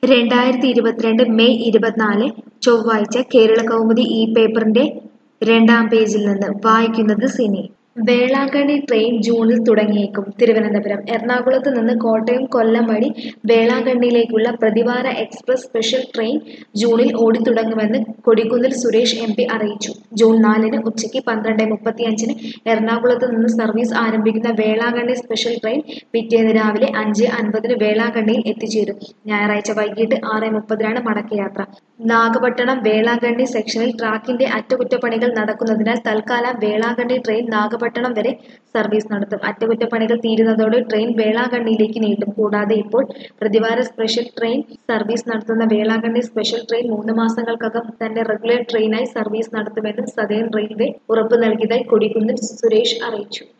2022 May 24 ചൊവ്വാഴ്ച കേരളകൗമുദി ഈ പേപ്പറിന്റെ 2-ാം പേജിൽ നിന്ന് വായിക്കുന്നത് സിനി. വേളാങ്കണ്ണി ട്രെയിൻ ജൂണിൽ തുടങ്ങിയേക്കും. തിരുവനന്തപുരം. എറണാകുളത്ത് നിന്ന് കോട്ടയം കൊല്ലം വഴി വേളാങ്കണ്ണിയിലേക്കുള്ള പ്രതിവാര എക്സ്പ്രസ് സ്പെഷ്യൽ ട്രെയിൻ ജൂണിൽ ഓടിത്തുടങ്ങുമെന്ന് കൊടിക്കുന്നിൽ സുരേഷ് എം.പി. അറിയിച്ചു. ജൂൺ 4-ന് ഉച്ചയ്ക്ക് 12:35-ന് എറണാകുളത്ത് നിന്ന് സർവീസ് ആരംഭിക്കുന്ന വേളാങ്കണ്ണി സ്പെഷ്യൽ ട്രെയിൻ പിറ്റേന്ന് രാവിലെ 5:50-ന് വേളാങ്കണ്ണിയിൽ എത്തിച്ചേരും. ഞായറാഴ്ച വൈകിട്ട് 6:30-നാണ് മടക്കയാത്ര. നാഗപട്ടണം വേളാങ്കണ്ണി സെക്ഷനിൽ ട്രാക്കിന്റെ അറ്റകുറ്റപ്പണികൾ നടക്കുന്നതിനാൽ തൽക്കാലം വേളാങ്കണ്ണി ട്രെയിൻ നാഗപട്ടണം വരെ സർവീസ് നടത്തും. അറ്റകുറ്റപ്പണികൾ തീരുന്നതോടെ ട്രെയിൻ വേളാങ്കണ്ണിയിലേക്ക് നീട്ടും. കൂടാതെ ഇപ്പോൾ പ്രതിവാര സ്പെഷ്യൽ ട്രെയിൻ സർവീസ് നടത്തുന്ന വേളാങ്കണ്ണി സ്പെഷ്യൽ ട്രെയിൻ 3 മാസങ്ങൾക്കകം തന്നെ റെഗുലർ ട്രെയിനായി സർവീസ് നടത്തുമെന്നും സതേൺ റെയിൽവേ ഉറപ്പ് നൽകിയതായി കൊടിക്കുന്നിൽ സുരേഷ് അറിയിച്ചു.